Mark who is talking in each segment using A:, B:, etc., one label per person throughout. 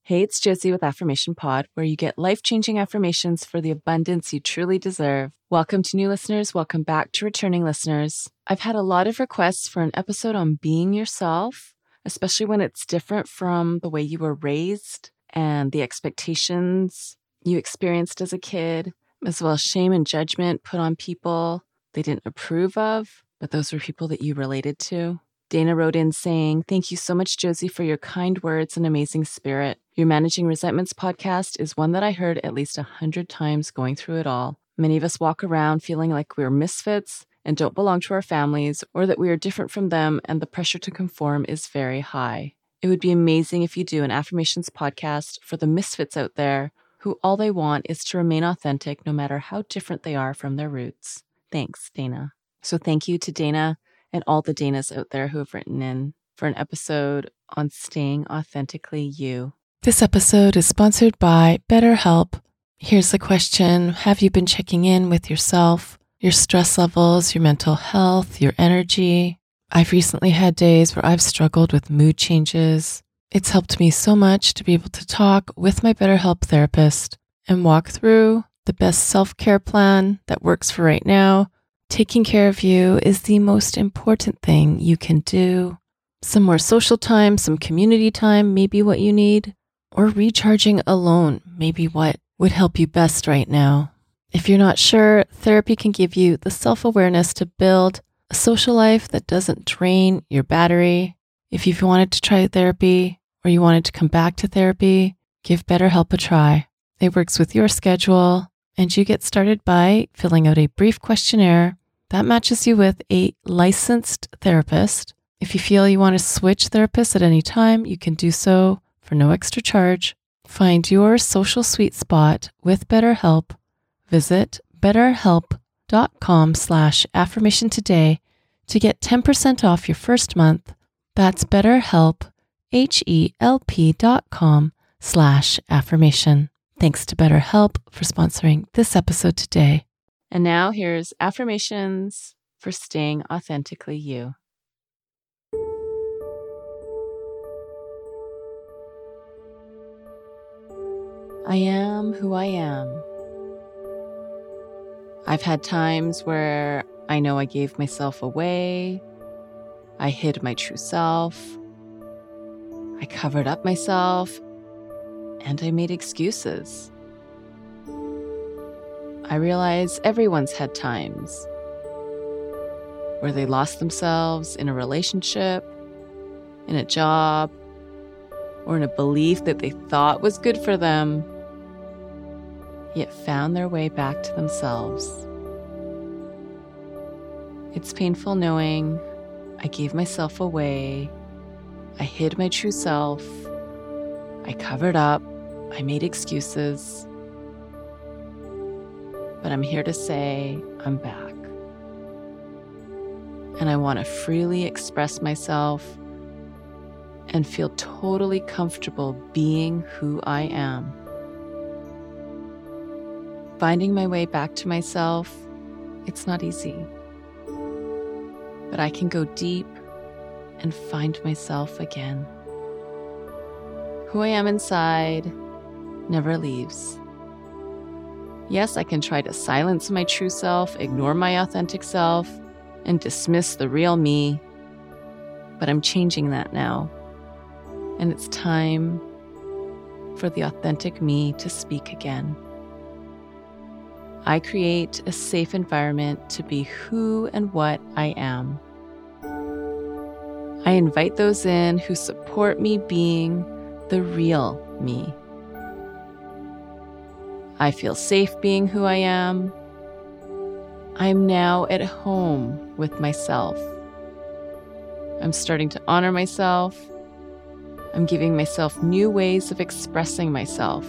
A: Hey, it's Josie with Affirmation Pod, where you get life-changing affirmations for the abundance you truly deserve. Welcome to new listeners. Welcome back to returning listeners. I've had a lot of requests for an episode on being yourself, especially when it's different from the way you were raised and the expectations you experienced as a kid, as well as shame and judgment put on people they didn't approve of, but those were people that you related to. Dana wrote in saying, "Thank you so much, Josie, for your kind words and amazing spirit. Your Managing Resentments podcast is one that I heard at least 100 times going through it all. Many of us walk around feeling like we're misfits and don't belong to our families, or that we are different from them, and the pressure to conform is very high. It would be amazing if you do an affirmations podcast for the misfits out there who all they want is to remain authentic no matter how different they are from their roots. Thanks, Dana." So thank you to Dana and all the Danas out there who have written in for an episode on staying authentically you.
B: This episode is sponsored by BetterHelp. Here's the question. Have you been checking in with yourself, your stress levels, your mental health, your energy? I've recently had days where I've struggled with mood changes. It's helped me so much to be able to talk with my BetterHelp therapist and walk through the best self-care plan that works for right now. Taking care of you is the most important thing you can do. Some more social time, some community time may be what you need, or recharging alone may be what would help you best right now. If you're not sure, therapy can give you the self-awareness to build a social life that doesn't drain your battery. If you've wanted to try therapy or you wanted to come back to therapy, give BetterHelp a try. It works with your schedule, and you get started by filling out a brief questionnaire that matches you with a licensed therapist. If you feel you want to switch therapists at any time, you can do so for no extra charge. Find your social sweet spot with BetterHelp. Visit betterhelp.com/affirmation today to get 10% off your first month. That's BetterHelp, HELP.com/affirmation. Thanks to BetterHelp for sponsoring this episode today.
A: And now here's affirmations for staying authentically you. I am who I am. I've had times where I know I gave myself away. I hid my true self. I covered up myself, and I made excuses. I realize everyone's had times where they lost themselves in a relationship, in a job, or in a belief that they thought was good for them, yet found their way back to themselves. It's painful knowing I gave myself away, I hid my true self, I covered up, I made excuses. But I'm here to say I'm back. And I want to freely express myself and feel totally comfortable being who I am. Finding my way back to myself, it's not easy. But I can go deep and find myself again. Who I am inside never leaves. Yes, I can try to silence my true self, ignore my authentic self, and dismiss the real me. But I'm changing that now. And it's time for the authentic me to speak again. I create a safe environment to be who and what I am. I invite those in who support me being the real me. I feel safe being who I am. I'm now at home with myself. I'm starting to honor myself. I'm giving myself new ways of expressing myself.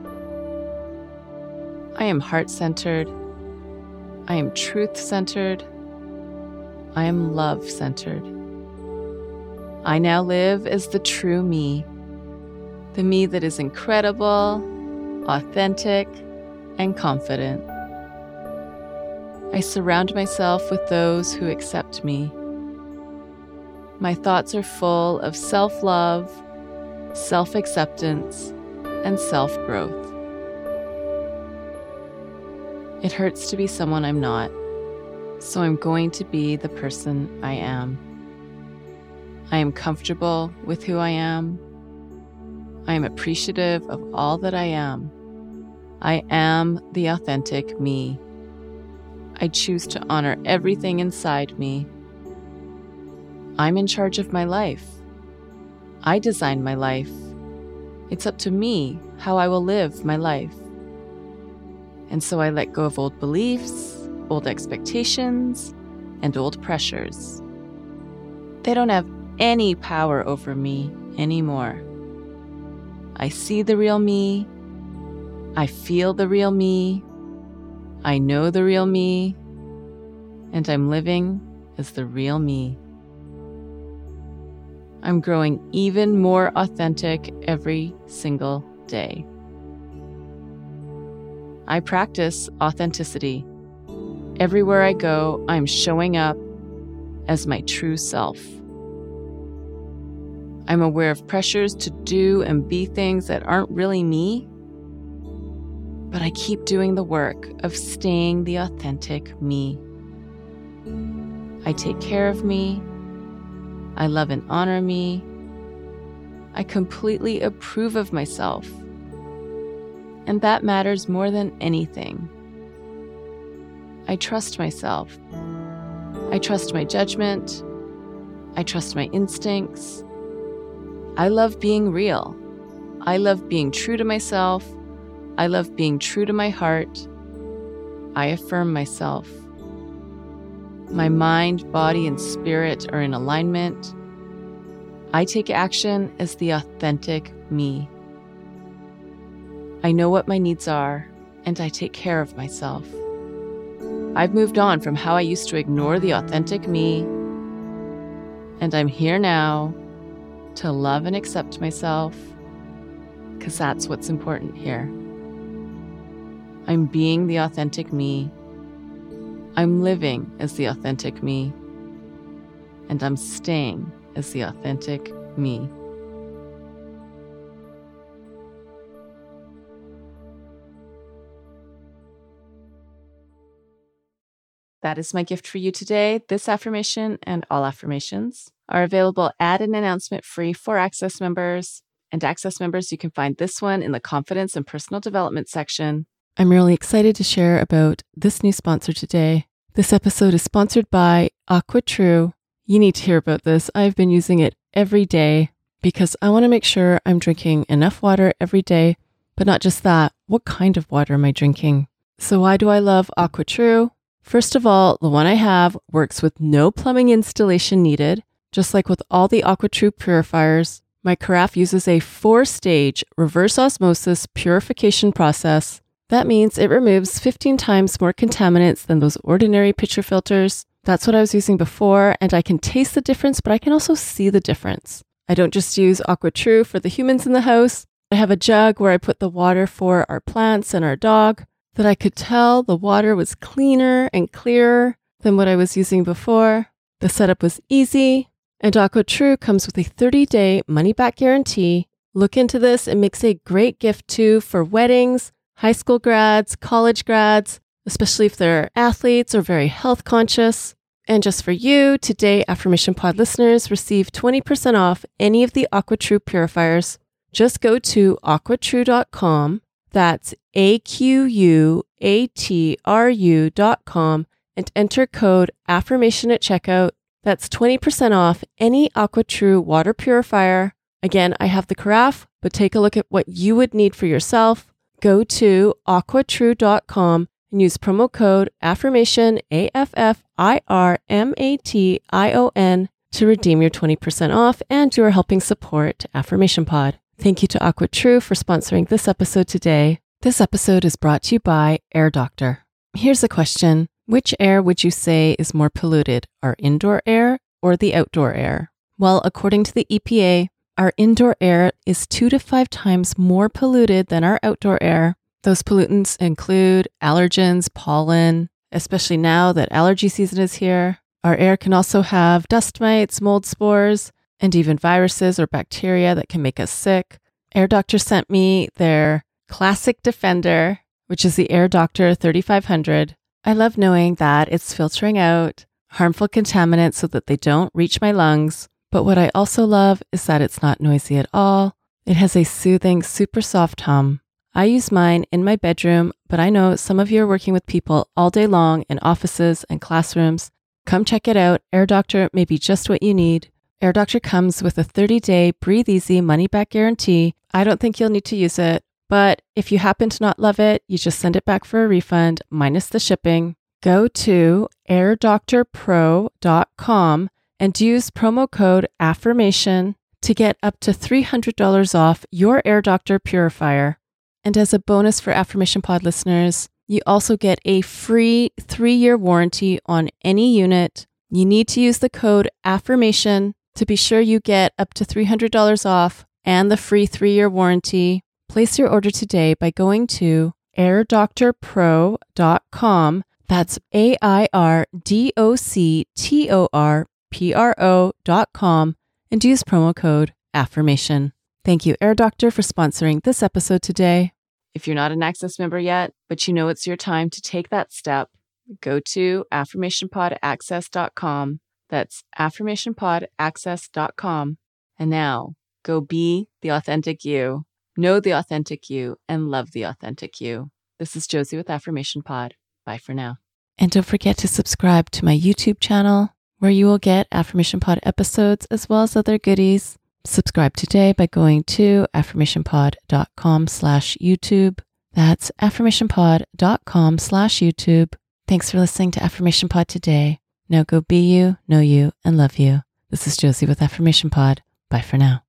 A: I am heart-centered. I am truth-centered. I am love-centered. I now live as the true me, the me that is incredible, authentic, and confident. I surround myself with those who accept me. My thoughts are full of self-love, self-acceptance, and self-growth. It hurts to be someone I'm not, so I'm going to be the person I am. I am comfortable with who I am. I am appreciative of all that I am. I am the authentic me. I choose to honor everything inside me. I'm in charge of my life. I design my life. It's up to me how I will live my life. And so I let go of old beliefs, old expectations, and old pressures. They don't have any power over me anymore. I see the real me. I feel the real me. I know the real me. And I'm living as the real me. I'm growing even more authentic every single day. I practice authenticity. Everywhere I go, I'm showing up as my true self. I'm aware of pressures to do and be things that aren't really me, but I keep doing the work of staying the authentic me. I take care of me. I love and honor me. I completely approve of myself. And that matters more than anything. I trust myself. I trust my judgment. I trust my instincts. I love being real. I love being true to myself. I love being true to my heart. I affirm myself. My mind, body, and spirit are in alignment. I take action as the authentic me. I know what my needs are, and I take care of myself. I've moved on from how I used to ignore the authentic me, and I'm here now to love and accept myself, because that's what's important here. I'm being the authentic me. I'm living as the authentic me. And I'm staying as the authentic me. That is my gift for you today. This affirmation and all affirmations are available at an announcement free for Access members. And Access members, you can find this one in the Confidence and Personal Development section.
B: I'm really excited to share about this new sponsor today. This episode is sponsored by AquaTrue. You need to hear about this. I've been using it every day because I want to make sure I'm drinking enough water every day, but not just that. What kind of water am I drinking? So why do I love AquaTrue? First of all, the one I have works with no plumbing installation needed. Just like with all the AquaTrue purifiers, my carafe uses a 4-stage reverse osmosis purification process. That means it removes 15 times more contaminants than those ordinary pitcher filters. That's what I was using before, and I can taste the difference, but I can also see the difference. I don't just use AquaTrue for the humans in the house. I have a jug where I put the water for our plants and our dog, that I could tell the water was cleaner and clearer than what I was using before. The setup was easy, and AquaTrue comes with a 30-day money-back guarantee. Look into this. It makes a great gift too for weddings, high school grads, college grads, especially if they're athletes or very health conscious. And just for you, today Affirmation Pod listeners receive 20% off any of the AquaTrue purifiers. Just go to aquatrue.com. That's AQUATRU.com and enter code AFFIRMATION at checkout. That's 20% off any AquaTrue water purifier. Again, I have the carafe, but take a look at what you would need for yourself. Go to aquatrue.com and use promo code AFFIRMATION, AFFIRMATION, to redeem your 20% off, and you are helping support Affirmation Pod. Thank you to AquaTrue for sponsoring this episode today. This episode is brought to you by Air Doctor. Here's a question. Which air would you say is more polluted, our indoor air or the outdoor air? Well, according to the EPA, our indoor air is 2 to 5 times more polluted than our outdoor air. Those pollutants include allergens, pollen, especially now that allergy season is here. Our air can also have dust mites, mold spores, and even viruses or bacteria that can make us sick. Air Doctor sent me their classic Defender, which is the Air Doctor 3500. I love knowing that it's filtering out harmful contaminants so that they don't reach my lungs. But what I also love is that it's not noisy at all. It has a soothing, super soft hum. I use mine in my bedroom, but I know some of you are working with people all day long in offices and classrooms. Come check it out. Air Doctor may be just what you need. Air Doctor comes with a 30-day breathe easy money-back guarantee. I don't think you'll need to use it, but if you happen to not love it, you just send it back for a refund minus the shipping. Go to airdoctorpro.com and use promo code AFFIRMATION to get up to $300 off your Air Doctor purifier. And as a bonus for Affirmation Pod listeners, you also get a free 3-year warranty on any unit. You need to use the code AFFIRMATION to be sure you get up to $300 off and the free 3-year warranty. Place your order today by going to airdoctorpro.com. That's airdoctorpro.com and use promo code AFFIRMATION. Thank you, Air Doctor, for sponsoring this episode today.
A: If you're not an Access member yet, but you know it's your time to take that step, go to affirmationpodaccess.com. That's affirmationpodaccess.com. And now, go be the authentic you, know the authentic you, and love the authentic you. This is Josie with Affirmation Pod. Bye for now.
B: And don't forget to subscribe to my YouTube channel, where you will get Affirmation Pod episodes as well as other goodies. Subscribe today by going to affirmationpod.com/YouTube. That's affirmationpod.com/YouTube. Thanks for listening to Affirmation Pod today. Now go be you, know you, and love you. This is Josie with Affirmation Pod. Bye for now.